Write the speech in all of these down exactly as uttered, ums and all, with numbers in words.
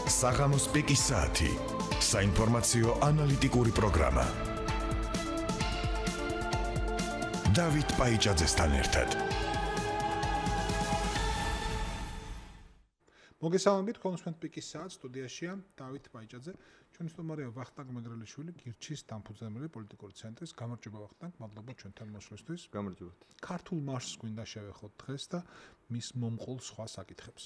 საღამოს პიკის საათი. საინფორმაციო ანალიტიკური პროგრამა. დავით პაიჭაძესთან ერთად. მოგესალმებით, კონსპენთ პიკის საათს სტუდიაშია დავით პაიჭაძე. ჩვენი სტუმარია ვახტანგ მეგრელიშვილი, გირჩის დამფუძნებელი პოლიტიკური ცენტრის. გამარჯობა ვახტანგ, მადლობა ჩვენთან მოსვლისთვის. გამარჯობათ. ქართულ მარშს გვინდა შევეხოთ დღეს და მის მომყოლ სხვა საკითხებს.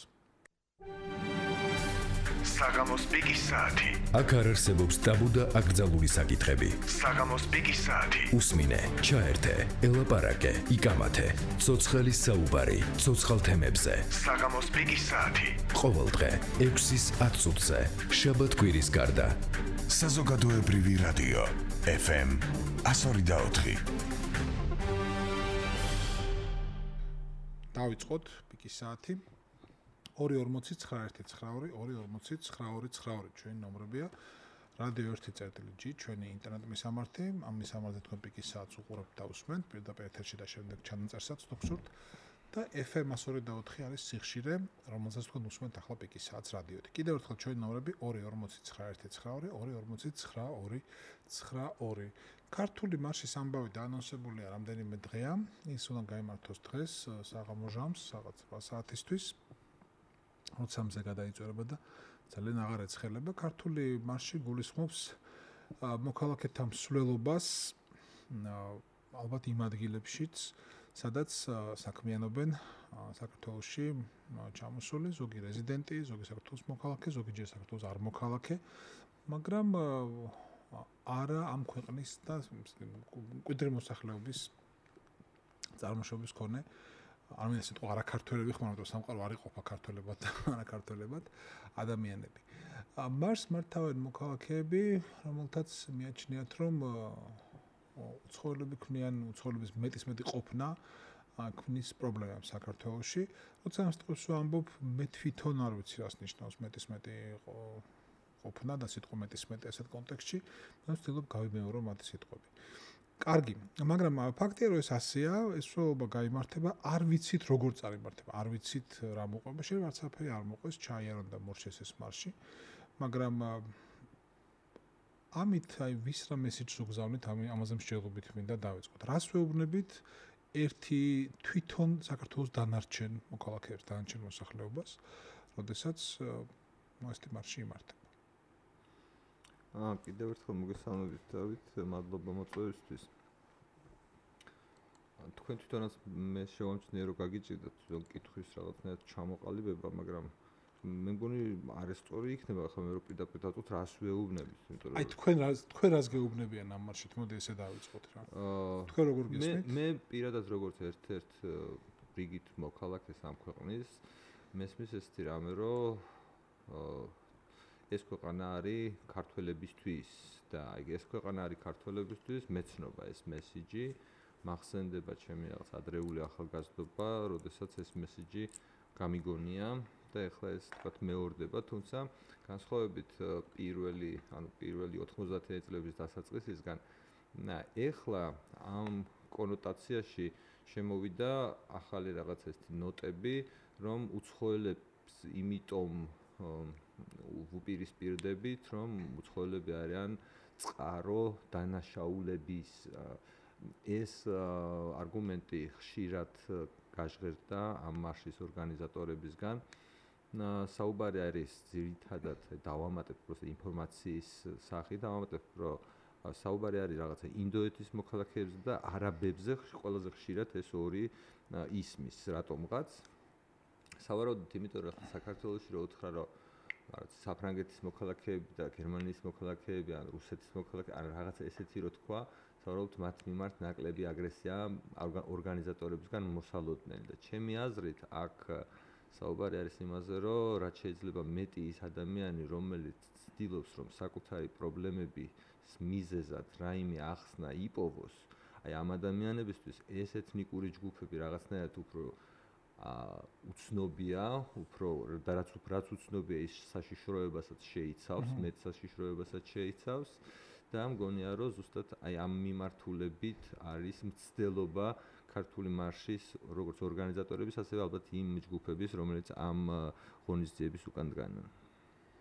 საღამოს პიკის საათი. აქ არ არსებობს ტაბუ და აკრძალული საკითხები. საღამოს პიკის საათი. უსმინე, ჩაერთე, ელაპარაკე, იკამათე. ცოცხალი საუბარი, ცოცხალ თემებზე. საღამოს პიკის საათი. ყოველდღე ექვსის ათ წუთზე. შაბათ-კვირის გარდა. საზოგადოებრივი რადიო ეფ ემ εκατო ორი და ოთხი. დავიწყოთ პიკის საათი. ორი ორმოცი ცხრა ერთი ცხრა ორი ორი ორმოცი ცხრა ორი ცხრა ორი ჩვენი ნომრებია. რადიო ერთი წერტილი ჯი ჩვენი ინტერნეტ მისამართი. ამ მისამართზე თქვენ პიკის საათს უყურებთ და უსმენთ პირდაპირ ეთერში და შემდეგ ჩანაწერსაც თუ გსურთ. და ეფ ემ εκατო ორი და ოთხი არის სიხშირე, რომელზეც თქვენ უსმენთ ახლა პიკის საათს რადიოთი. კიდევ ერთხელ ჩვენი ნომრები ორი ორმოცი ცხრა ერთი ცხრა ორი ორი ორმოცი ცხრა ორი ცხრა ორი. ქართული მარშის ამბავი დაანონსებულია რამდენიმე დღეა. ის უნდა გაიმართოს დღეს საღამო ჟამს, რაღაც რვა საათისთვის. ოცამდე გადაიწვევება და ძალიან აღარ ეცხელება. ქართული მარში გულისხმობს მოქალაქეთა მსვლელობას ალბათ იმ ადგილებშიც, სადაც საქმიანობენ საქართველოში ჩამოსული ზოგი რეზიდენტი, ზოგი საქართველოს მოქალაქე, ზოგიჯერ საქართველოს არ მოქალაქე, მაგრამ არა ამ ქვეყნის და მკვიდრი მოსახლეობის წარმოშობის მქონე არ მინდა სიტყვა არაქართველები ხმარობ, რომ სამყარო არ იყოფა ქართველებად და არაქართველებად ადამიანები. მარს მართავენ მოქალაქეები, რომელთაც მიაჩნიათ, რომ უცხოელები ქმნიან უცხოელების მეტის მეტი ყოფნა ქმნის პრობლემებს საქართველოში. როცა ამ სიტყვებს ვამბობ, მე თვითონ არ ვიცი რას ნიშნავს მეტის მეტი ყოფნა და სიტყვა მეტის მეტი ასეთ კონტექსტში, მაგრამ ვცდილობ გავიმეორო მათი სიტყვები. კარგი, მაგრამ ფაქტია, რომ ეს ასეა, ეს სულობა გაიმართება, არ ვიცით როგორ წარიმართება, არ ვიცით რა მოყვება, შეიძლება არც არაფერი არ მოყვეს, ჩაიარონ და მორჩეს ეს მარში, მაგრამ ამით აი ვის რა მესიჯს უგზავნით, ამაზე მსჯელობით მინდა დავიწყოთ. რას ვეუბნებით ერთი თვითონ საქართველოს დანარჩენ მოქალაქეებს, დანარჩენ მოსახლეობას, როდესაც ესეთი მარში იმართება. აა კიდევ ერთხელ მოგესალმებით დავით, მადლობა მოწვევისთვის. თქვენ თვითონაც მე შევამჩნიე რომ გაგიჭირდათ ზოგ კითხვის რაღაცნაირად ჩამოყალიბება, მაგრამ მე მგონი არის სწორი იქნება ახლა მე რო პირდაპირ დავწოთ რას ვეუბნებით, იმიტომ რომ აი თქვენ რას თქვენ რას გეუბნებიან ამ მარშით, მოდი ესე დავიწყოთ რა. თქვენ როგორ გესმით? მე მე პირადად როგორც ერთ-ერთ რიგით მოქალაქეს ამ ქვეყნის მესმის ესეთი რამე რომ ეს ქვეყანა არის ქართველებისთვის და აი ეს ქვეყანა არის ქართველებისთვის მეცნობა ეს მესიჯი მახსენდება ჩემი რაღაც ადრეული ახალგაზრდობა, როდესაც ეს მესიჯი გამიგონია და ეხლა ეს თქვათ მეორდება, თუმცა განსხვავებით პირველი, ანუ პირველი ოთხმოცდაათი წლების დასაწყისისგან, ეხლა ამ კონოტაციაში შემოვიდა ახალი რაღაც ესეთი ნოტები, რომ უცხოელებს იმიტომ ვუპირისპირდებით, რომ უცხოელები არიან წყარო დანაშაულების ეს არგუმენტი ხშირად გაჟღერდა ამ მარშის ორგანიზატორებისგან. საუბარი არის ძირითადად დავამატებ პროსე ინფორმაციის სახით, დავამატებ რომ საუბარი არის რაღაცა ინდოეთის მოქალაქეებზე და არაბებზე ყველაზე ხშირად ეს ორი ისმის რატომღაც. სავარაუდოდ იმიტომ რომ საქართველოში რო უთხრა რომ რაღაც საფრანგეთის მოქალაქეები და გერმანიის მოქალაქეები ან რუსეთის მოქალაქეები ან რაღაცა ესეთი რო თქვა, სავარაუდოდ მათ მიმართ ნაკლები აგრესია ორგანიზატორებისგან მოსალოდნელი და ჩემი აზრით აქ საუბარი არის იმაზე, რომ რაც შეიძლება მეტი ის ადამიანი, რომელიც ცდილობს, რომ საკუთარი პრობლემების მიზეზად რაიმე ახსნა იპოვოს, აი ამ ადამიანებისთვის ეს ეთნიკური ჯგუფები რაღაცნაირად უფრო უცნობია, უფრო და რაც რაც უცნობია ის საშიშროებასაც შეიცავს, მეტ საშიშროებასაც შეიცავს და მგონია რომ ზუსტად აი ამ მიმართულებით არის მცდელობა ქართული მარშის როგორც ორგანიზატორების, ასევე ალბათ იმ ჯგუფების, რომელიც ამ ღონისძიების უკან დგანან.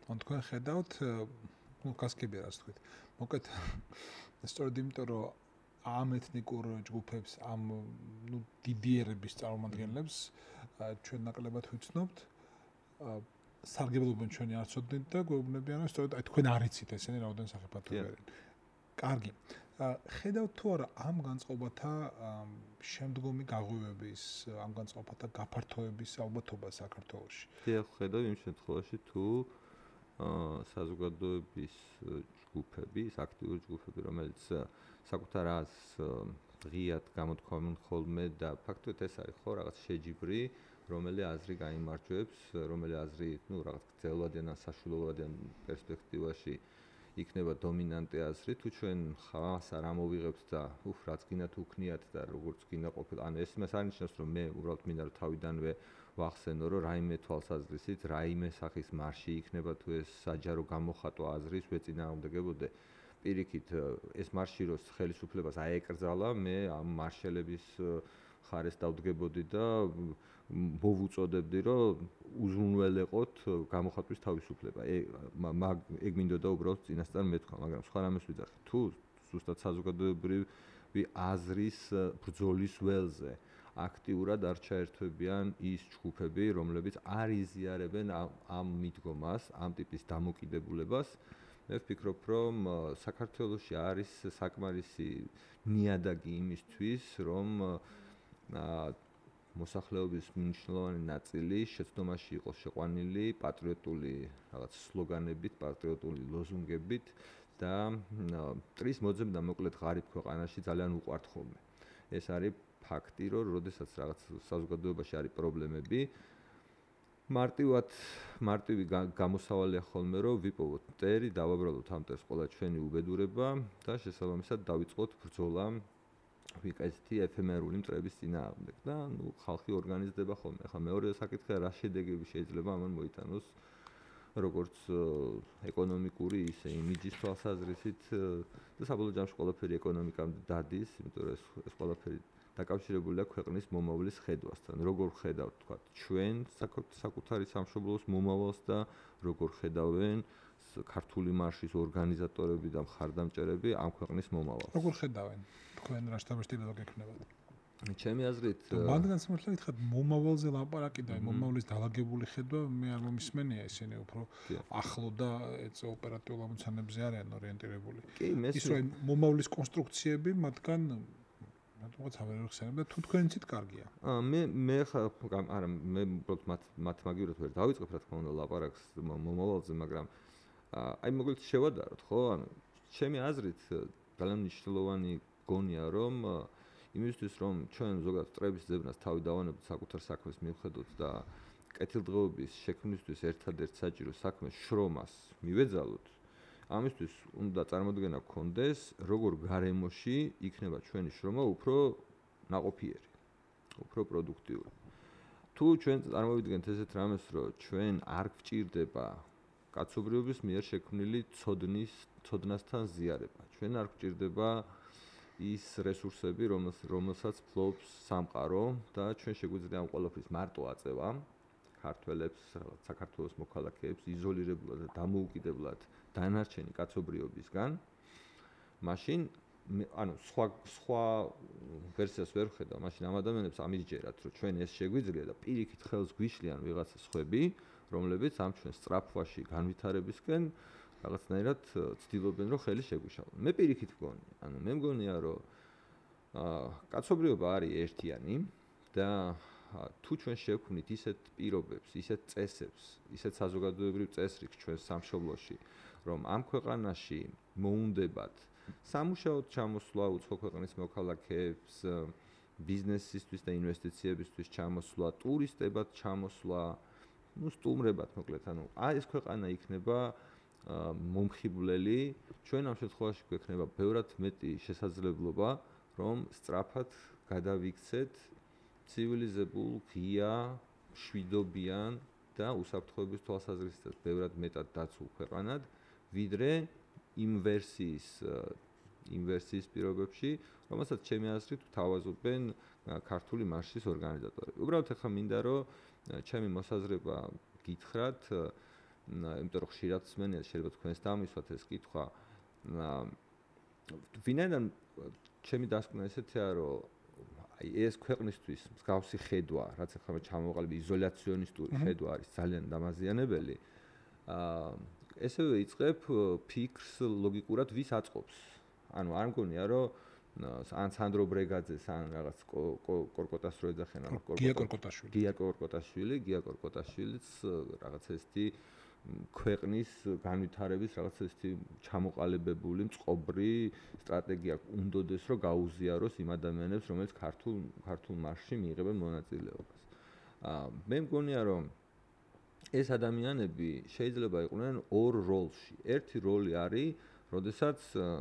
ან თქვენ ხედავთ, ну, კასკები რაც თქვით. მოკეთ სწორედ იმიტომ, რომ ამ ეთნიკურ ჯგუფებს, ამ ну, დიდიერების წარმომადგენლებს ჩვენ ნაკლებად ვიცნობთ. სარგებლობენ ჩვენი არცოდნით და გვეუბნებიან, რომ სწორედ აი თქვენ არიცით ესენი რაოდენ სახიფათოები არიან. კარგი. ხედავთ თუ არა ამ განწყობათა შემდგომი გაღვივების, ამ განწყობათა გაფართოების ალბათობა საქართველოში? დიახ, ხედავ იმ შემთხვევაში თუ საზოგადოების ჯგუფები, აქტიური ჯგუფები, რომელიც საკუთარ აზრს ღიად გამოთქვამენ ხოლმე და ფაქტობრივად ეს არის ხო რაღაც შეჯიბრი, რომელი აზრი გაიმარჯვებს, რომელი აზრი, ну, რაღაც გრძელვადიან ან საშუალოვადიან პერსპექტივაში იქნება დომინანტი აზრი, თუ ჩვენ ხალხს არ ამოვიღებთ და უფ რაც გინდათ უქნიათ და როგორც გინდა ყოფილ, ან ეს მას არნიშნავს, რომ მე უბრალოდ მინდა რომ თავიდანვე ვახსენო, რომ რაიმე თვალსაზრისით, რაიმე სახის მარში იქნება თუ ეს საჯარო გამოხატვა აზრის ვეწინააღმდეგებოდე. პირიქით ეს მარში რო ხელისუფლებას აეკრძალა, მე ამ მარშალების ხარეს დავდგებოდი და მოვუწოდებდი, რომ უზრუნველეყოთ გამოხატვის თავისუფლება. ეგ მინდოდა უბრალოდ წინასწარ მეთქვა, მაგრამ სხვა რამეს ვიძახი. თუ ზუსტად საზოგადოებრივი აზრის ბრძოლის ველზე აქტიურად არ ჩაერთვებიან ის ჯგუფები, რომლებიც არ იზიარებენ ამ მიდგომას, ამ ტიპის დამოკიდებულებას, მე ვფიქრობ, რომ საქართველოში არის საკმარისი ნიადაგი იმისთვის, რომ მოსახლეობის მნიშვნელოვანი ნაწილი შეცდომაში იყოს შეყვანილი პატრიოტული რაღაც სლოგანებით, პატრიოტული ლოზუნგებით და მტრის მოძებ და მოკლედ ღარიბ ქვეყანაში ძალიან უყვართ ხოლმე. ეს არის ფაქტი, რომ როდესაც რაღაც საზოგადოებაში არის პრობლემები, მარტივად მარტივი გამოსავალია ხოლმე, რომ ვიპოვოთ მტერი, დავაბრალოთ ამ მტერს ყველა ჩვენი უბედურება და შესაბამისად დავიწყოთ ბრძოლა ვიკეთეთი ეფემერული მტრების წინააღმდეგ და ნუ ხალხი ორგანიზდება ხოლმე. ახლა მეორე საკითხია, რა შედეგები შეიძლება ამან მოიტანოს როგორც ეკონომიკური, ისე იმიჯის თვალსაზრისით და საბოლოო ჯამში ყველაფერი ეკონომიკამდე დადის, იმიტომ რომ ეს ყველაფერი დაკავშირებულია ქვეყნის მომავლის ხედვასთან. როგორ ხედავთ, თქვა, ჩვენ საკუთარი სამშობლოს მომავალს და როგორ ხედავენ ქართული მარშის ორგანიზატორები და მხარდამჭერები ამ ქვეყნის მომავალს. როგორ ხედავენ? თქვენ რა შთაბეჭდილება გექნებათ? ჩემი აზრით, მანდ განსაკუთრებით ითხრათ მომავალზე ლაპარაკი და მომავლის დაალაგებული ხედვა მე არ მომისმენია, ისინი უფრო ახლო და ეწე ოპერატიულ ამოცანებზე არიან ორიენტირებული. ის რომ მომავლის კონსტრუქციები მათგან რატომაც აღარ ხსენებ და თუ თქვენ იცით კარგია. აა მე მე არა მე უბრალოდ მათ მათ მაგივრად ვერ დავიწყებ რა თქმა უნდა ლაპარაკს მომავალზე, მაგრამ აი მოკლედ შევადაროთ, ხო? ანუ ჩემი აზრით ძალიან მნიშვნელოვანი გონია, რომ იმისთვის, რომ ჩვენ ზოგადად მტრების ძებნას თავი დავანებოთ საკუთარ საქმეს მივხედოთ და კეთილდღეობის შექმნისთვის ერთადერთ საჭირო საქმეს შრომას მივეძალოთ, ამისთვის უნდა წარმოდგენა გქონდეს, როგორ გარემოში იქნება ჩვენი შრომა უფრო ნაყოფიერი, უფრო პროდუქტიული. თუ ჩვენ წარმოვიდგენთ ესეთ რამეს, რომ ჩვენ არ გვჭირდება კაცობრიობის მიერ შექმნილი ცოდნის, ცოდნასთან ზიარება. ჩვენ არ გვჭირდება ის რესურსები, რომელსაც ფლობს სამყარო და ჩვენ შეგვიძლია ამ ყველაფრის მარტო აწევა ქართველებს, საქართველოს მოქალაქეებს იზოლირებულად და დამოუკიდებლად დანარჩენი კაცობრიობისგან. მაშინ ანუ სხვა სხვა ვერსიას ვერ ვხედავ, მაშინ ამ ადამიანებს ამისჯერათ, რომ ჩვენ ეს შეგვიძლია და პირიქით ხელს გვიშლიან ვიღაცა სხვები, რომლებიც ამ ჩვენ სწრაფვაში განვითარებისკენ რაღაცნაირად ცდილობენ, რომ ხელი შეგვიშალონ. მე პირიქით მგონია, ანუ მე მგონია, რომ აა კაცობრიობა არის ერთიანი და თუ ჩვენ შევქმნით ისეთ პირობებს, ისეთ წესებს, ისეთ საზოგადოებრივ წესრიგს ჩვენ სამშობლოში, რომ ამ ქვეყანაში მოუნდებათ სამუშაოდ ჩამოსვლა უცხო ქვეყნის მოქალაქეებს, ბიზნესისთვის და ინვესტიციებისთვის ჩამოსვლა, ტურისტებად ჩამოსვლა, ну სტუმრებად მოკლედ, ანუ აი ეს ქვეყანა იქნება მომხიბვლელი, ჩვენ ამ შემთხვევაში გვექნება ბევრად მეტი შესაძლებლობა, რომ სწრაფად გადავიქცეთ ცივილიზებულ, ღია, მშვიდობიან და უსაფრთხოების თვალსაზრისით ბევრად მეტად დაცულ ქვეყანად, ვიდრე იმ ვერსიის იმ ვერსიის პირობებში, რომელსაც ჩემი აზრით თავაზობენ ქართული მარშის ორგანიზატორები. უბრალოდ ახლა მინდა რომ ჩემი მოსაზრება გითხრათ იმიტომ რომ ხშირად სმენია შეიძლება თქვენს დამისვათ ეს კითხვა. ვინაიდან ჩემი დასკვნა ესეთია რომ აი ეს ქვეყნისთვის მსგავსი ხედვა, რაც ახლა ჩამოყალიბ იზოლაციონისტური ხედვა არის ძალიან დამაზიანებელი. აა ესევე იწყებ ფიქრს ლოგიკურად ვის აწყობს. ანუ არ მგონია რომ ან სანდრო ბრეგაძეს ან რაღაც კორკოტას რო ეძახენ ამ გია კორკოტაშვილი. გია კორკოტაშვილი, გია კორკოტაშვილიც რაღაც ესეთი ქვეყნის განვითარების რაღაც ესეთი ჩამოყალიბებული მწყობრი სტრატეგია უნდოდეს რომ გაუზიაროს იმ ადამიანებს, რომელიც ქართულ ქართულ მარშში მიიღებენ მონაწილეობას. აა მე მგონია რომ ეს ადამიანები შეიძლება იყვნენ ორ როლში. ერთი როლი არის, როდესაც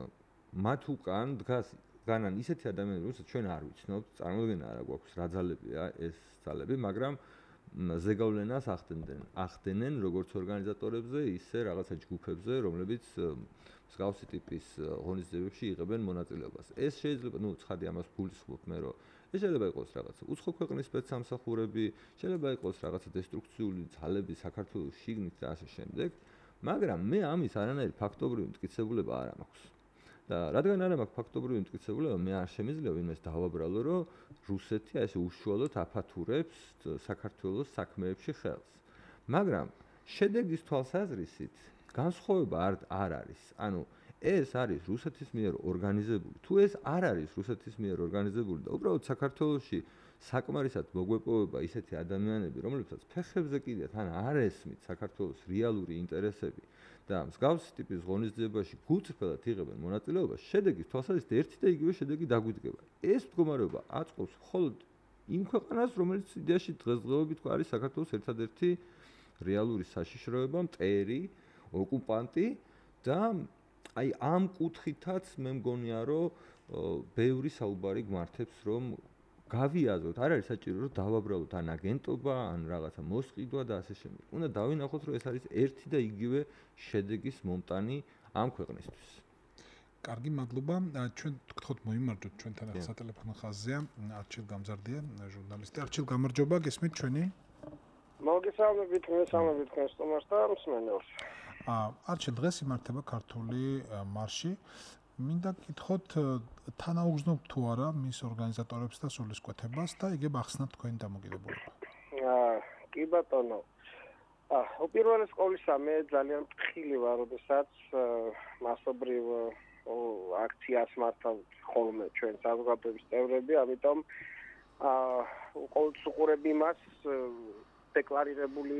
მათ უკან დგას განან ისეთი ადამიანები, რომელსაც ჩვენ არ ვიცნობთ, წარმოუდგენა არა გვაქვს რა ძალებია ეს ძალები, მაგრამ ზეგავლენას ახდენენ, ახდენენ როგორც ორგანიზატორებზე, ისე რაღაცა ჯგუფებზე, რომლებიც მსგავსი ტიპის ღონისძიებებში იღებენ მონაწილეობას. ეს შეიძლება, ну, ცხადი ამას გულისხმობ მე, რომ ეს შეიძლება იყოს რაღაცა უცხო ქვეყნის სპეცსამსახურები, შეიძლება იყოს რაღაცა დესტრუქციული ძალები საქართველოს შიგნით და ასე შემდეგ, მაგრამ მე ამის არანაირი ფაქტობრივი მტკიცებულება არ მაქვს. და რადგან არ მაქვს ფაქტობრივი მტკიცებულება, მე არ შემიძლია ვინმეს დავაბრალო, რომ რუსეთი ასე უშუალოდ აფათურებს საქართველოს საქმეებში ხელს. მაგრამ შედეგის თვალსაზრისით განსხვავება არ არ არის. ანუ ეს არის რუსეთის მიერ ორგანიზებული. თუ ეს არ არის რუსეთის მიერ ორგანიზებული და უბრალოდ საქართველოში საკმარისად მოგვეპოვება ისეთი ადამიანები, რომლებსაც ფეხებზე კიდეთ ან არ ესმით საქართველოს რეალური ინტერესები და მსგავსი ტიპის ღონისძიებაში გულწრფელად იღებენ მონაწილეობას, შედეგის თვალსაზრისით ერთი და იგივე შედეგი დაგვიდგება. ეს მდგომარეობა აწყობს მხოლოდ იმ ქვეყანას, რომელიც იდეაში დღესდღეობით არის საქართველოს ერთადერთი რეალური საშიშროება, მტერი, ოკუპანტი და აი ამ კუთხითაც მე მგონია რომ ბევრი საუბარი გვართებს რომ გავიაზროთ, არ არის საჭირო რომ დავაბრალოთ ან აგენტობა, ან რაღაცა მოსყიდვა და ასე შემდეგ. უნდა დავინახოთ რომ ეს არის ერთი და იგივე შედეგის მომტანი ამ ქვეყნისთვის. კარგი, მადლობა. ჩვენ გთხოვთ მოიმარჯოთ ჩვენთან ახლა სატელეფონო ხაზზეა არჩილ გამზარდია, ჟურნალისტი. არჩილ, გამარჯობა, გესმით ჩვენი? მოგესალმებით, მოგესალმებით თქვენ სტუმარს და მსმენელს. აა, არჩილ, დღეს იმართება ქართული მარში. მინდა გითხოთ თანაუგრძნობ თუ არა მის ორგანიზატორებს და სულისკვეთებას და იგებ ახსნათ თქვენი დამოკიდებულება. აა, კი ბატონო. აა, უპირველეს ყოვლისა მე ძალიან ფრთხილი ვარ, როდესაც მასობრივ აქციას მართავ ხოლმე ჩვენ საზოგადოების წევრები, ამიტომ აა, ყოველთვის უყურებ იმას დეკლარირებული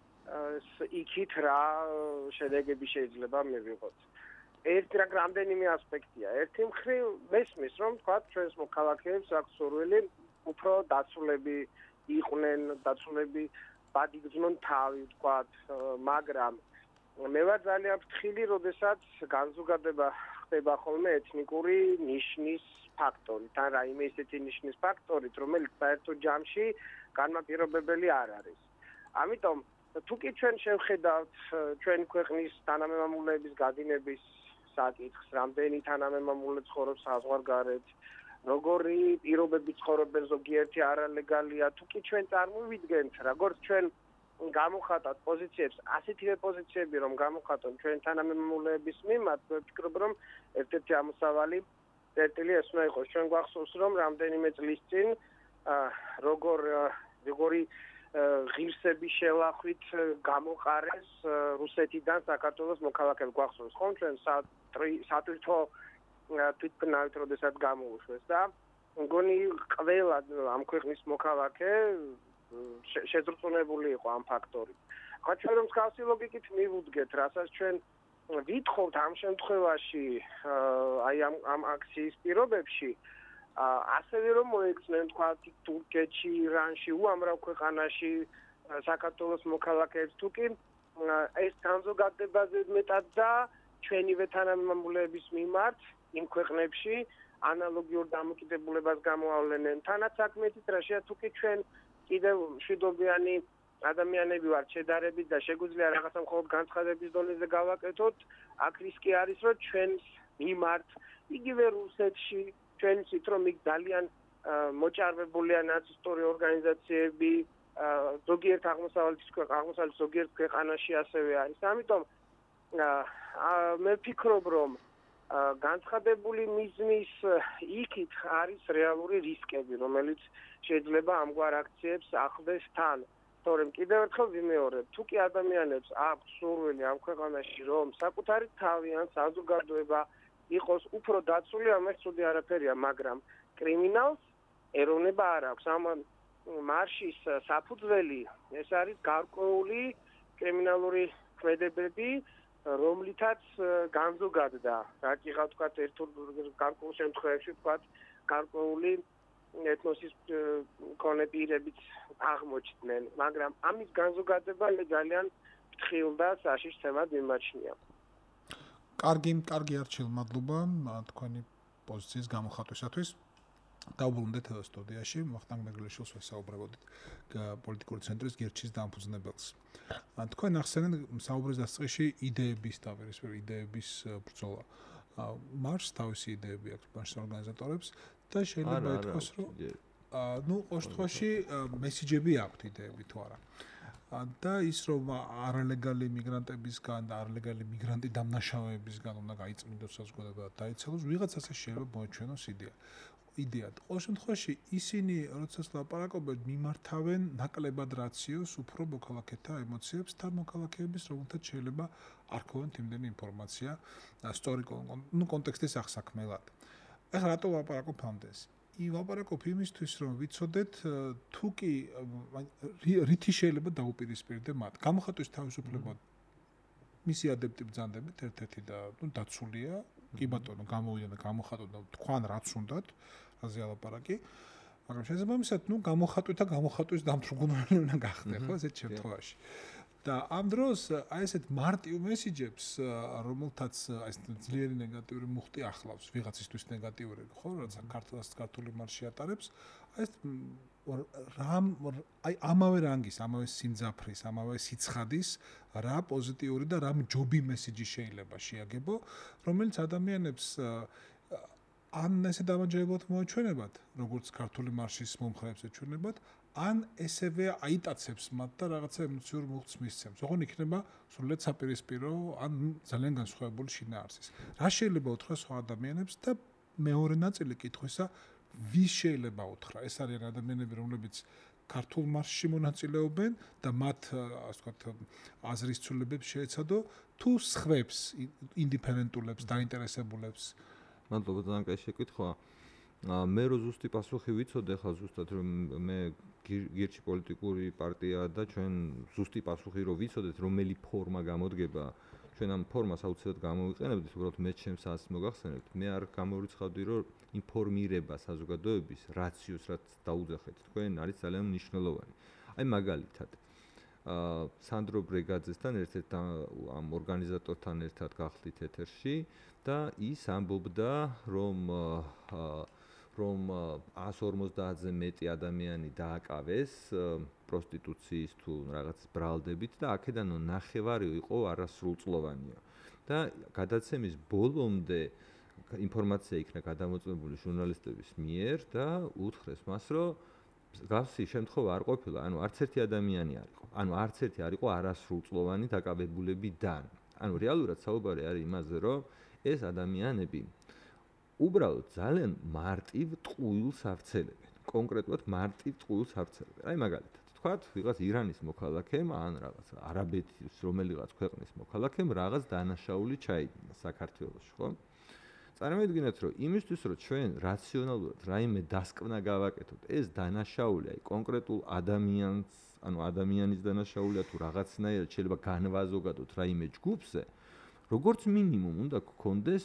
იქით რა შედეგები შეიძლება მივიღოთ. ერთი რა რამდენიმე ასპექტია. ერთი მხრივ მესმის რომ თქვა ჩვენს მოქალაქეებს აქვს სურვილი უფრო დაცულები იყვნენ, დაცულები ბადიგრძნონ თავი თქვა, მაგრამ მე ვარ ძალიან ფრთხილი, როდესაც განზოგადება ხდება ხოლმე ეთნიკური ნიშნის ფაქტორით, ან რაიმე ისეთი ნიშნის ფაქტორით, რომელიც საერთო ჯამში განმაპირობებელი არ არის. ამიტომ თუ კი ჩვენ შევხედავთ ჩვენ ქვეყნის თანამემამულეების გადინების საკითხს, რამდენი თანამემამულე ცხოვრობს საზღვარგარეთ, როგორი პირობები ცხოვრობენ ზოგიერთი არალეგალია, თუ კი ჩვენ წარმოვიდგენთ, როგორც ჩვენ გამოვხატავთ პოზიციებს, ასეთივე პოზიციები რომ გამოვხატოთ ჩვენ თანამემამულეების მიმართ, ვფიქრობ რომ ერთ-ერთი ამოსავალი წერტილი ეს უნდა იყოს. ჩვენ გვახსოვს რომ რამდენიმე წლის წინ როგორ როგორი ღირსების შელახვით გამოყარეს რუსეთიდან საქართველოს მოქალაქეებს გვახსოვს ხომ ჩვენ სატვირთო თვითმფრინავით როდესაც გამოუშვეს და მგონი ყველა ამ ქვეყნის მოქალაქე შეზრწუნებული იყო ამ ფაქტორით. ახლა ჩვენ რომ მსგავსი ლოგიკით მივუდგეთ, რასაც ჩვენ ვითხოვთ ამ შემთხვევაში აი ამ ამ აქციის პირობებში ასევე რომ მოექცნენ თქვა თურქეთში, ირანში, უამრავ ქვეყანაში საქართველოს მოქალაქეებს, თუ კი ეს განზოგადებაზე მეტად და ჩვენივე თანამემამულეების მიმართ იმ ქვეყნებში ანალოგიურ დამოკიდებულებას გამოავლენენ. თანაც საქმეთით რა შეა თუ კი ჩვენ კიდევ მშვიდობიანი ადამიანები ვართ შედარებით და შეგვიძლია რაღაცა მხოლოდ განცხადების დონეზე გავაკეთოთ, აქ რისკი არის რომ ჩვენს მიმართ იგივე რუსეთში ჩვენ ვთქვით რომ იქ ძალიან მოჭარბებულია ნაცისტური ორგანიზაციები, ზოგიერთ აღმოსავლეთის აღმოსავლეთის ზოგიერთ ქვეყანაში ასევე არის. ამიტომ მე ვფიქრობ, რომ განცხადებული მიზნის იქით არის რეალური რისკები, რომელიც შეიძლება ამგვარ აქციებს ახლდეს თან. თორემ კიდევ ერთხელ ვიმეორებ, თუ კი ადამიანებს აქვს სურვილი ამ ქვეყანაში, რომ საკუთარი თავი ან საზოგადოება იყოს უფრო დაცული, ამას ცუდი არაფერია, მაგრამ კრიმინალს ეროვნება არ აქვს. ამ მარშის საფუძველი ეს არის გარკვეული კრიმინალური ქმედებები, რომლითაც განზოგადდა, რა გიყავთ თქვა ერთ გარკვეულ შემთხვევებში თქვა გარკვეული ეთნოსის მქონე პირებიც აღმოჩნდნენ, მაგრამ ამის განზოგადება ძალიან ფრთხილ და საშიშ თემად მიმაჩნია. კარგი, კარგი არჩილ, მადლობა თქვენი პოზიციის გამოხატვისათვის. დავუბრუნდეთ სტუდიაში, ვახტანგ მეგრელიშვილს ვესაუბრებოდით პოლიტიკური ცენტრის გერჩის დამფუძნებელს. თქვენ ახსენეთ საუბრის დასაწყისში იდეების დავერისფერ იდეების ბრძოლა. მარშს თავისი იდეები აქვს მარშის ორგანიზატორებს და შეიძლება ითქვას, რომ ну, ყოველ შემთხვევაში მესიჯები აქვთ იდეები თუ არა. და ის რომ არალეგალი მიგრანტებისგან და არალეგალი მიგრანტი დამნაშავეებისგან უნდა გაიწმინდოს საზოგადოება და დაიცელოს, ვიღაცას შეიძლება მოეჩვენოს იდეა. იდეა. ყოველ შემთხვევაში ისინი, როდესაც ლაპარაკობენ, მიმართავენ ნაკლებად რაციოს, უფრო მოქალაქეთა ემოციებს და მოქალაქეების, რომელთაც შეიძლება არ ქონდეთ იმდენი ინფორმაცია სწორი ნუ კონტექსტის აღსაქმელად. ეხლა რატო ლაპარაკობ ამდენს? ილაპარაკობ იმისთვის, რომ ვიცოდეთ, თუ კი რითი შეიძლება დაუპირისპირდე მათ. გამოხატვის თავისუფლება მისი ადებტი ბრძანდებით ერთ-ერთი და ნუ დაცულია. კი ბატონო, გამოვიდა და გამოხატოთ და თქვან რაც უნდათ, აზე ალაპარაკი. მაგრამ შესაბამისად, ნუ გამოხატვით და გამოხატვის დამთრგუნველი უნდა გახდე, ხო, ესეთ შემთხვევაში. და ამ დროს აი ესეთ მარტივ მესიჯებს, რომელთაც აი ეს ძლიერი ნეგატიური მუხტი ახლავს, ვიღაცისთვის ნეგატიური, ხო, როცა ქართლას ქართული მარში ატარებს, აი ეს რამ აი ამავე რანგის, ამავე სიმძაფრის, ამავე სიცხადის რა პოზიტიური და რა ჯობი მესიჯი შეიძლება შეაგებო, რომელიც ადამიანებს ან ესე დამაჯერებლად მოეჩვენებათ, როგორც ქართული მარშის მომხრეებს ეჩვენებათ, ან ესევე აიტაცებს მათ და რაღაცა ემოციურ მუხტს მისცემს. ოღონდ იქნება სრულიად საპირისპირო, ან ძალიან განსხვავებული შინაარსის. რა შეიძლება უთხრა სხვა ადამიანებს და მეორე ნაწილი კითხვისა, ვის შეიძლება უთხრა? ეს არიან ადამიანები, რომლებიც ქართულ მარშში მონაწილეობენ და მათ, ასე ვთქვათ, აზრის ცვლილებებს შეეცადო, თუ სხვებს, ინდიფერენტულებს, დაინტერესებულებს. მადლობა ძალიან კაი შეკითხვა. მე რო ზუსტი პასუხი ვიცოდე, ხა ზუსტად რომ მე გირჩი პოლიტიკური პარტია და ჩვენ ზუსტი პასუხი რო ვიცოდეთ, რომელი ფორმა გამოდგება, ჩვენ ამ ფორმას აუცილებლად გამოვიყენებდით, უბრალოდ მე ჩემს ასს მოგახსენებთ. მე არ გამორიცხავდი, რომ ინფორმირება საზოგადოების რაციოს რაც დაუძახეთ თქვენ არის ძალიან მნიშვნელოვანი. აი მაგალითად, აა სანდრო ბრეგაძესთან ერთ-ერთ ამ ორგანიზატორთან ერთად გახდით ეთერში და ის ამბობდა, რომ აა რომ ას ორმოცდაათზე მეტი ადამიანი დააკავეს პროსტიტუციის თუ რაღაც ბრალდებით და აქედან ნახევარი იყო არასრულწლოვანია. და გადაცემის ბოლომდე ინფორმაცია იქნა გადამოწმებული ჟურნალისტების მიერ და უთხრეს მას, რომ გასი შემთხვევა არ ყოფილა, ანუ არც ერთი ადამიანი არ იყო. ანუ არც ერთი არ იყო არასრულწლოვანი დაკავებულებიდან. ანუ რეალურად საუბარი არის იმაზე, რომ ეს ადამიანები უბრალოდ ძალიან მარტივ ტყუილს ავრცელებენ. კონკრეტულად მარტივ ტყუილს ავრცელებენ. აი მაგალითად, თქვათ, ვიღაც ირანის მოქალაქემ ან რაღაც არაბეთის რომელიღაც ქვეყნის მოქალაქემ რაღაც დანაშაული ჩაიდინა საქართველოში, ხო? წარმოიდგინეთ, რომ იმისთვის, რომ ჩვენ რაციონალურად რაიმე დასკვნა გავაკეთოთ, ეს დანაშაული აი კონკრეტულ ადამიანს, ანუ ადამიანის დანაშაულია თუ რაღაცნაირად შეიძლება განვაზოგადოთ რაიმე ჯგუფზე, როგორც მინიმუმ უნდა გქონდეს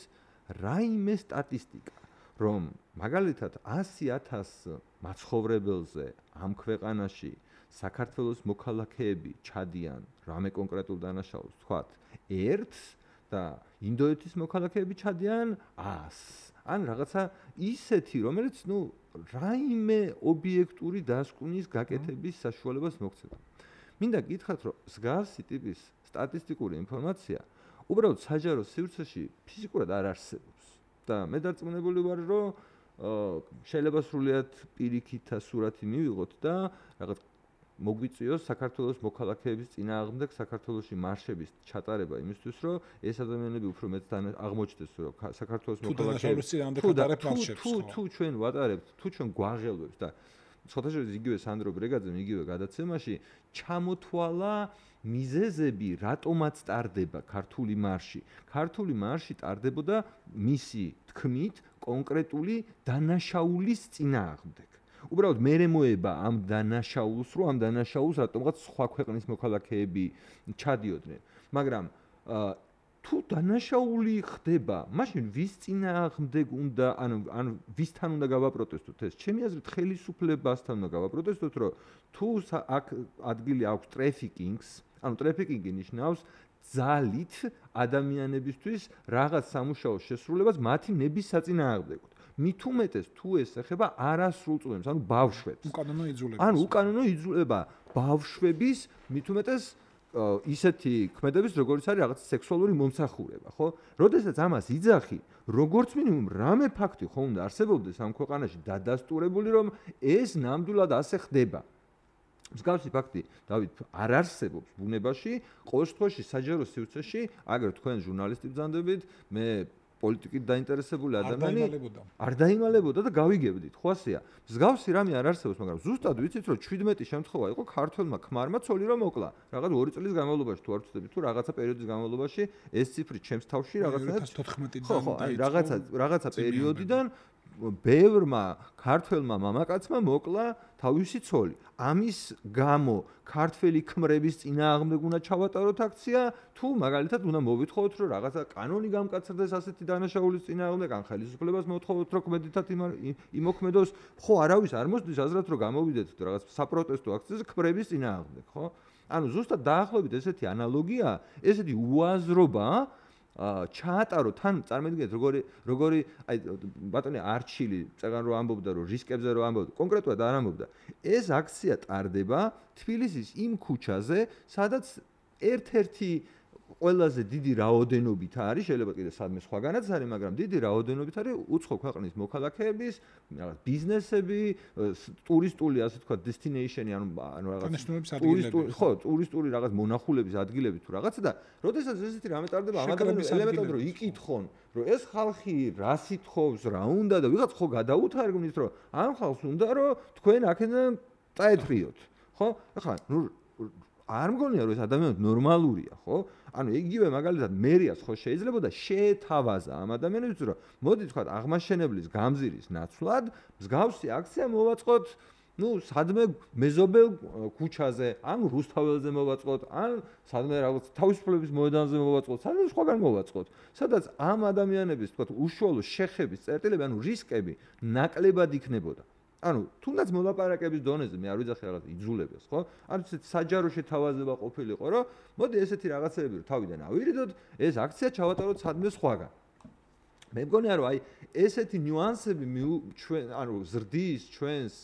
რაიმე სტატისტიკა, რომ მაგალითად ასი ათასი მაცხოვრებელზე ამ ქვეყანაში საქართველოს მოქალაქეები ჩადიან რამე კონკრეტულ დანაშაულს, თქვათ, ერთს და ინდოეთის მოქალაქეები ჩადიან ას. ან რაღაცა ისეთი, რომელიც, ნუ, რაიმე ობიექტური დასკვნის გაკეთების საშუალებას მოგცემა. მინდა გითხრათ, რომ მსგავსი ტიპის სტატისტიკური ინფორმაცია უბრალოდ საჯარო სივრცეში ფიზიკურად არ არსებობს. და მე დარწმუნებული ვარ, რომ შეიძლება სრულიად პირიქითა სურათი მივიღოთ და რაღაც მოგვიწიოს საქართველოს მოქალაქეების წინააღმდეგ საქართველოში მარშების ჩატარება იმისთვის, რომ ეს ადამიანები უფრო მეტ აღმოჩნდეს, რომ საქართველოს მოქალაქეების თუ თუ ჩვენ ვატარებთ, თუ ჩვენ გვაღელვებთ და სხვათაშორის იგივე სანდრო ბრეგაძემ იგივე გადაცემაში ჩამოთვალა მიზეზები, რატომაც ტარდება ქართული მარში. ქართული მარში ტარდებოდა მისი თქმით კონკრეტული დანაშაულის წინააღმდეგ. უბრალოდ მე მოება ამ დანაშაულს, რომ ამ დანაშაულს რატომღაც სხვა ქვეყნის მოქალაქეები ჩადიოდნენ. მაგრამ თუ დანაშაული ხდება, მაშინ ვის წინააღმდეგ უნდა, ანუ ანუ ვისთან უნდა გავაპროტესტოთ ეს? ჩემი აზრით, ხელისუფლებასთან უნდა გავაპროტესტოთ, რომ თუ აქ ადგილი აქვს ტრეფიკინგს, ანუ ტრეფიკინგი ნიშნავს ძალით ადამიანებისთვის რაღაც სამუშაოს შესრულებას მათი ნების საწინააღმდეგოდ. მით უმეტეს თუ ეს ეხება არასრულ წვდომებს, ანუ ბავშვებს. უკანონო იძულება. ანუ უკანონო იძულება ბავშვების მით უმეტეს ისეთი ქმედების, როგორც არის რაღაც სექსუალური მომსახურება, ხო? როდესაც ამას იძახი, როგორც მინიმუმ რამე ფაქტი ხო უნდა არსებობდეს ამ ქვეყანაში დადასტურებული, რომ ეს ნამდვილად ასე ხდება. მსგავსი ფაქტი, დავით, არ არსებობს ბუნებაში, ყოველ შემთხვევაში საჯარო სივრცეში, აგერ თქვენ ჟურნალისტი ბრძანდებით, მე პოლიტიკით დაინტერესებული ადამიანი არ დაიმალებოდა და გავიგებდით, ხო ასეა. მსგავსი რამე არ არსებობს, მაგრამ ზუსტად ვიცით, რომ შვიდმეტი შემთხვევა იყო ქართველმა ქმარმა ცოლი რომ მოკლა. რაღაც ორი წლის განმავლობაში თუ არ ვცდები, თუ რაღაცა პერიოდის განმავლობაში ეს ციფრი ჩემს თავში რაღაცა თოთხმეტიდან რაღაცა რაღაცა პერიოდიდან ბევრმა ქართველმა მამაკაცმა მოკლა თავისი ცოლი. ამის გამო ქართველი ქმრების წინააღმდეგ უნდა ჩავატაროთ აქცია, თუ მაგალითად უნდა მოვითხოვოთ, რომ რაღაცა კანონი გამკაცრდეს ასეთი დანაშაულის წინააღმდეგ, ან ხელისუფლებას მოთხოვოთ, რომ ქმედითად იმოქმედოს, ხო, არავის არ მოსდის აზრად, რომ გამოვიდეთ რაღაც საპროტესტო აქციაზე ქმრების წინააღმდეგ, ხო? ანუ ზუსტად დაახლოებით ესეთი ანალოგია, ესეთი უაზრობა ჩაატარო თან წარმოიდგინეთ როგორი როგორი აი ბატონი არჩილი წეგან რო ამბობდა რომ რისკებზე რო ამბობდა კონკრეტულად არ ამბობდა ეს აქცია ტარდება თბილისის იმ ქუჩაზე სადაც ერთ-ერთი ყველაზე დიდი რაოდენობით არის შეიძლება კიდე სადმე სხვაგანაც არის მაგრამ დიდი რაოდენობით არის უცხო ქვეყნის მოქალაქეების რაღაც ბიზნესები ტურისტული ასე თქვა destination-ი ანუ ანუ რაღაც ტურისტული ხო ტურისტული რაღაც მონახულების ადგილები თუ რაღაცა და როდესაც ესეთი რამე ტარდება ამ ადამიანებს ელემენტად რომ იკითხონ რომ ეს ხალხი რა სიტყობს რა უნდა და ვიღაც ხო გადაუთარგმნით რომ ამ ხალხს უნდა რომ თქვენ აქედან წაეთრიოთ ხო ახლა ნუ არ მგონია რომ ეს ადამიანები ნორმალურია ხო ანუ იგივე მაგალითად მერიას ხო შეიძლება და შეეთავაზა ამ ადამიანებს რომ მოდი თქვა აღმაშენებლის გამზირის ნაცვლად მსგავსი აქცია მოვაწყოთ ну სადმე მეზობელ ქუჩაზე ან რუსთაველზე მოვაწყოთ ან სადმე რაღაც თავისუფლების მოედანზე მოვაწყოთ სადმე სხვაგან მოვაწყოთ სადაც ამ ადამიანების თქვა უშუალო შეხების წერტილები ანუ რისკები ნაკლებად იქნებოდა ანუ თუნდაც მოლაპარაკების დონეზე მე არ ვიძახი რაღაც იძულებას ხო ანუ ესეთი საჯარო შეთავაზება ყოფილიყო რომ მოდი ესეთი რაღაცები რომ თავიდან ავირიდოთ ეს აქცია ჩავატაროთ სადმე სხვაგან მე მგონია რომ აი ესეთი ნიუანსები ჩვენ ანუ ზრდის ჩვენს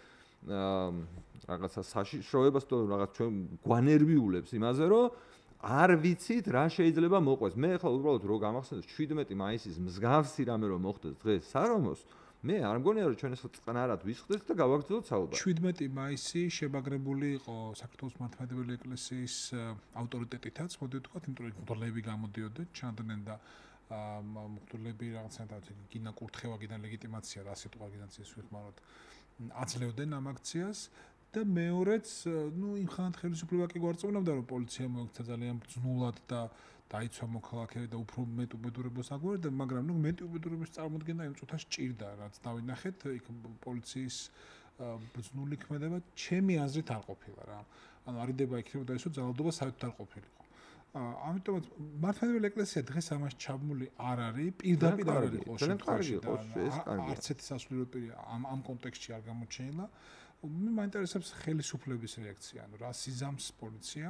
რაღაცა საშიშროებას თუ რაღაც ჩვენ გვანერვიულებს იმაზე რომ არ ვიცით რა შეიძლება მოყვეს მე ახლა უბრალოდ რო გამახსენდეს შვიდმეტი მაისის მსგავსი რამე რომ მოხდეს დღეს სარომოს მე არ მგონია რომ ჩვენ ეს წყნარად ვისხდეთ და გავაგრძელოთ საუბარი. შვიდმეტი მაისი შებაგრებული იყო საქართველოს მართლმადიდებელი ეკლესიის ავტორიტეტითაც, მოდი ვთქვათ, იმიტომ რომ მღვდლები გამოდიოდნენ, ჩანდნენ და მღვდლები რაღაცნაირად გინა კურთხევა, გინა ლეგიტიმაცია, რა სიტყვა გინა ის ვიხმაროთ, აძლევდნენ ამ აქციას და მეორეც, ну, იმ ხანად ხელისუფლება კი გვარწმუნებდა, რომ პოლიცია მოექცა ძალიან ბრძნულად და დაიცვა მოქალაქეები და უფრო მეტ უბედურებას აგვერდა, მაგრამ ნუ მეტ უბედურებას წარმოადგენდა იმ წუთას ჭირდა, რაც დავინახეთ, იქ პოლიციის ბრძნული ქმედება ჩემი აზრით არ ყოფილა რა. ანუ არიდება იქნებოდა ისო ძალადობა საერთოდ არ ყოფილიყო. ამიტომაც მართლმადიდებელი ეკლესია დღეს ამას ჩაბმული არ არის, პირდაპირ არ არის ყოველ შემთხვევაში და არც ერთი სასულიერო პირი ამ ამ კონტექსტში არ გამოჩენილა. მე მაინტერესებს ხელისუფლების რეაქცია, ანუ რა სიზამს პოლიცია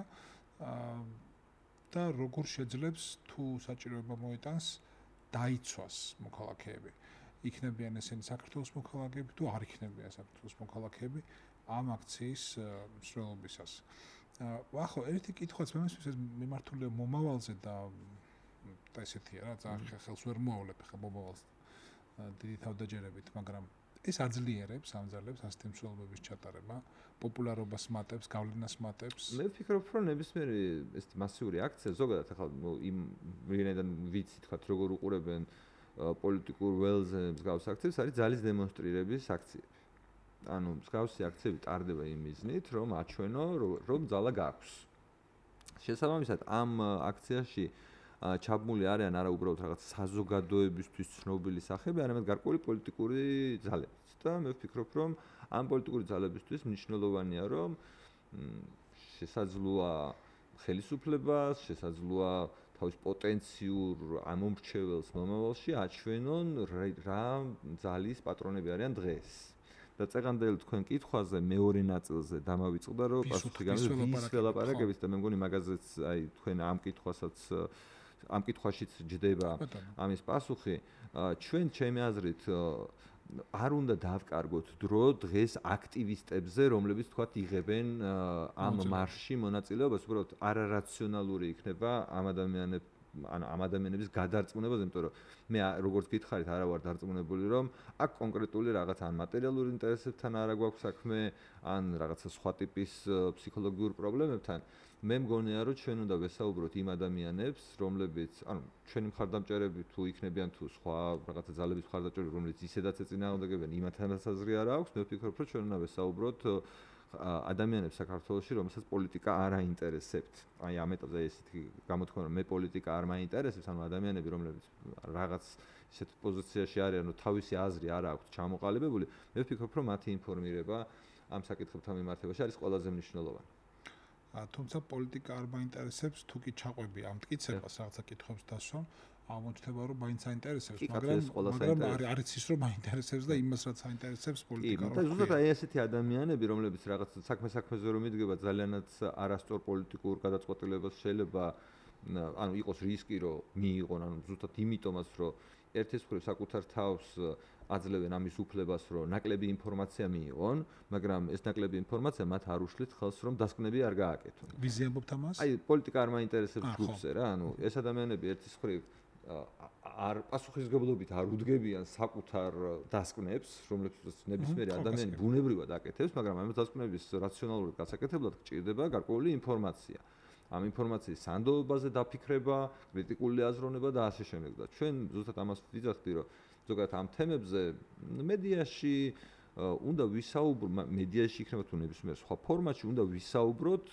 და როგორ შეძლებს თუ საჭიროება მოიტანს დაიცვას მოქალაქეები. იქნებიან ესენი საქართველოს მოქალაქეები თუ არ იქნებიან საქართველოს მოქალაქეები ამ აქციის მსვლელობისას. ახლა ერთი კითხვაც მე მესმის ეს მიმართულია მომავალზე და და ესეთია რა, ძალიან ხელს ვერ მოავლებ ხა მომავალს დიდი თავდაჯერებით, მაგრამ ეს აძლიერებს, ამძალებს ასეთი მსვლელობების ჩატარება, პოპულარობას მატებს, გავლენას მატებს. მე ვფიქრობ, რომ ნებისმიერი ეს მასიური აქცია ზოგადად ახლა იმ ვინაიდან ვიცი თქვა როგორ უყურებენ პოლიტიკურ ველზე მსგავს აქციებს, არის ძალის დემონსტრირების აქციები. ანუ მსგავსი აქციები ტარდება იმ მიზნით, რომ აჩვენო, რომ ძალა გაქვს. შესაბამისად, ამ აქციაში ჩაბმული არიან არა უბრალოდ რაღაც საზოგადოებისთვის ცნობილი სახეები, არამედ გარკვეული პოლიტიკური ძალებიც. და მე ვფიქრობ, რომ ამ პოლიტიკური ძალებისთვის მნიშვნელოვანია, რომ შესაძლოა ხელისუფლებას, შესაძლოა თავის პოტენციურ ამომრჩეველს მომავალში აჩვენონ რა ძალის პატრონები არიან დღეს. და წეგანდელ თქვენ კითხვაზე მეორე ნაწილზე დამავიწყდა, რომ პასუხი გამიგეს ველაპარაკებით და მე მგონი მაგაზეც აი თქვენ ამ კითხვასაც ამ კითხვაშიც ჯდება ამის პასუხი. ჩვენ ჩემი აზრით არ უნდა დავკარგოთ დრო დღეს აქტივისტებზე, რომლებიც თქვათ იღებენ ამ მარშში მონაწილეობას, უბრალოდ არარაციონალური იქნება ამ ადამიანებს ან ამ ადამიანების გადარწმუნებაზე, იმიტომ რომ მე როგორც გითხარით, არა ვარ დარწმუნებული, რომ აქ კონკრეტული რაღაც ან მატერიალური ინტერესებთან არა გვაქვს საქმე, ან რაღაცა სხვა ტიპის ფსიქოლოგიურ პრობლემებთან. მე მგონია, რომ ჩვენ უნდა ვესაუბროთ იმ ადამიანებს, რომლებიც, ანუ ჩვენი მხარდამჭერები თუ იქნებიან თუ სხვა რაღაცა ძალების მხარდამჭერები, რომლებიც ისედაც ეწინააღმდეგებიან, იმათანაც აზრი არა აქვს, მე ვფიქრობ, რომ ჩვენ უნდა ვესაუბროთ ადამიანებს საქართველოში, რომელსაც პოლიტიკა არ აინტერესებთ. აი ამ ეტაპზე ესეთი გამოთქმა, რომ მე პოლიტიკა არ მაინტერესებს, ანუ ადამიანები, რომლებიც რაღაც ისეთ პოზიციაში არიან, რომ თავისი აზრი არ აქვს ჩამოყალიბებული, მე ვფიქრობ, რომ მათი ინფორმირება ამ საკითხებთან მიმართებაში არის ყველაზე მნიშვნელოვანი. თუმცა პოლიტიკა არ მაინტერესებს, თუ კი ჩაყვები ამ მტკიცებას რაღაცა კითხვებს დასვამ, აღმოჩნდება, რომ მაინც აინტერესებს, მაგრამ მაგრამ არის ის, რომ მაინტერესებს და იმას რაც აინტერესებს პოლიტიკა. კი, და ზუსტად აი ესეთი ადამიანები, რომლებიც რაღაც საქმე-საქმეზე რომ იდგება, ძალიანაც არასწორ პოლიტიკურ გადაწყვეტილებას შეიძლება, ანუ იყოს რისკი, რომ მიიღონ, ანუ ზუსტად იმიტომაც, რომ ერთის მხრივ საკუთარ თავს აძლევენ ამის უფლებას, რომ ნაკლები ინფორმაცია მიიღონ, მაგრამ ეს ნაკლები ინფორმაცია მათ არ უშლით ხელს, რომ დასკვნები არ გააკეთონ. ვიზი ამბობთ ამას? აი, პოლიტიკა არ მაინტერესებს ჯგუფზე რა, ანუ ეს ადამიანები ერთის მხრივ არ პასუხისმგებლობით არ უდგებიან საკუთარ დასკვნებს, რომლებსაც ნებისმიერი ადამიანი ბუნებრივად აკეთებს, მაგრამ ამ დასკვნების რაციონალურად გასაკეთებლად გჭირდება გარკვეული ინფორმაცია. ამ ინფორმაციის სანდოობაზე დაფიქრება, კრიტიკული აზროვნება და ასე შემდეგ. და ჩვენ ზუსტად ამას ვიძახდი, რომ ზოგადად ამ თემებზე მედიაში უნდა ვისაუბროთ, მედიაში იქნება თუ ნებისმიერ სხვა ფორმატში უნდა ვისაუბროთ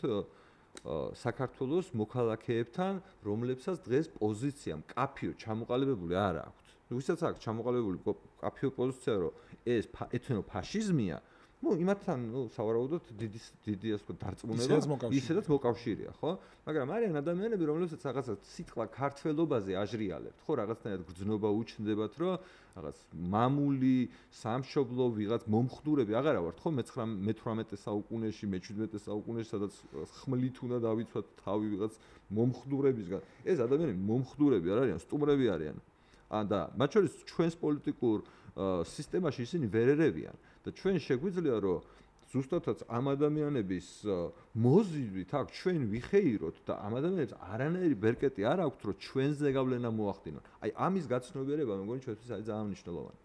საქართველოს მოქალაქეებთან, რომლებსაც დღეს პოზიცია მკაფიო ჩამოყალიბებული არ აქვთ. ვისაც აქვს ჩამოყალიბებული მკაფიო პოზიცია, რომ ეს ეთნო ფაშიზმია, ну, იმათთან, ну, სავარაუდოდ დიდი დიდი ასე ვთქვათ, დარწმუნება ისედაც მოკავშირეა, ხო? მაგრამ არიან ადამიანები, რომლებსაც რაღაცა სიტყვა ქართველობაზე აჟრიალებთ, ხო, რაღაცნაირად გრძნობა უჩნდებათ, რომ რაღაც მამული, სამშობლო, ვიღაც მომხდურები აღარა ვართ, ხო, მეცხრამეტე საუკუნეში, მეჩვიდმეტე საუკუნეში, სადაც ხმლით უნდა დავიცვათ თავი ვიღაც მომხდურებისგან. ეს ადამიანები მომხდურები არ არიან, სტუმრები არიან. და მათ შორის ჩვენს პოლიტიკურ სისტემაში ისინი ვერ ერევიან. და ჩვენ შეგვიძლია რომ ზუსტადაც ამ ადამიანების მოზიდვით აქ ჩვენ ვიხეიროთ და ამ ადამიანებს არანაირი ბერკეტი არ აქვთ რომ ჩვენზე გავლენა მოახდინონ. აი ამის გაცნობიერება მე მგონი ჩვენთვის არის ძალიან მნიშვნელოვანი.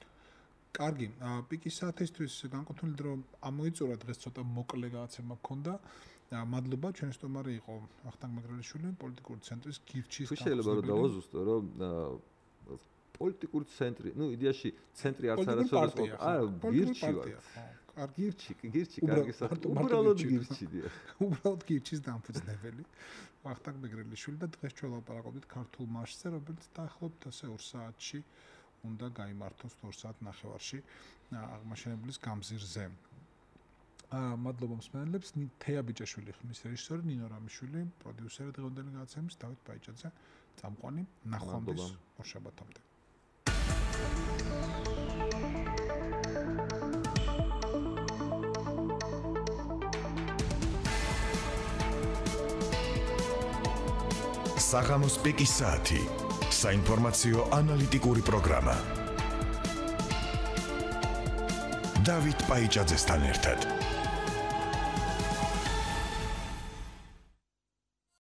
კარგი, პიკის საათისთვის განკუთვნილი დრო ამოიწურა დღეს ცოტა მოკლე გადაცემა გქონდა. მადლობა, ჩვენი სტუმარი იყო ვახტანგ მეგრელიშვილი, პოლიტიკური ცენტრის გირჩის განხორციელებელი. შეიძლება რომ დავაზუსტო რომ პოლიტიკური ცენტრი, ну, იდეაში ცენტრი არც არასოდეს ყოფ. არა, გირჩი ვარ. გირჩი, გირჩი, კარგი საქმე. უბრალოდ გირჩიდია. უბრალოდ გირჩის დამფუძნებელი. ვახტანგ მეგრელიშვილი და დღეს ჩვენ ვლაპარაკობდით ქართულ მარშზე, რომელიც დაახლოებით ასე ორ საათში უნდა გაიმართოს ორ საათ ნახევარში აღმაშენებლის გამზირზე. აა მადლობა მსმენელებს, თეა ბიჭაშვილი ხმის რეჟისორი, ნინო რამიშვილი, პროდიუსერი დღევანდელი გადაცემის, დავით ბაიჭაძე, წამყვანი, ნახვამდის ორ შაბათამდე. საღამოს პიკის საათი. საინფორმაციო ანალიტიკური პროგრამა. დავით ბაიჭაძესთან ერთად.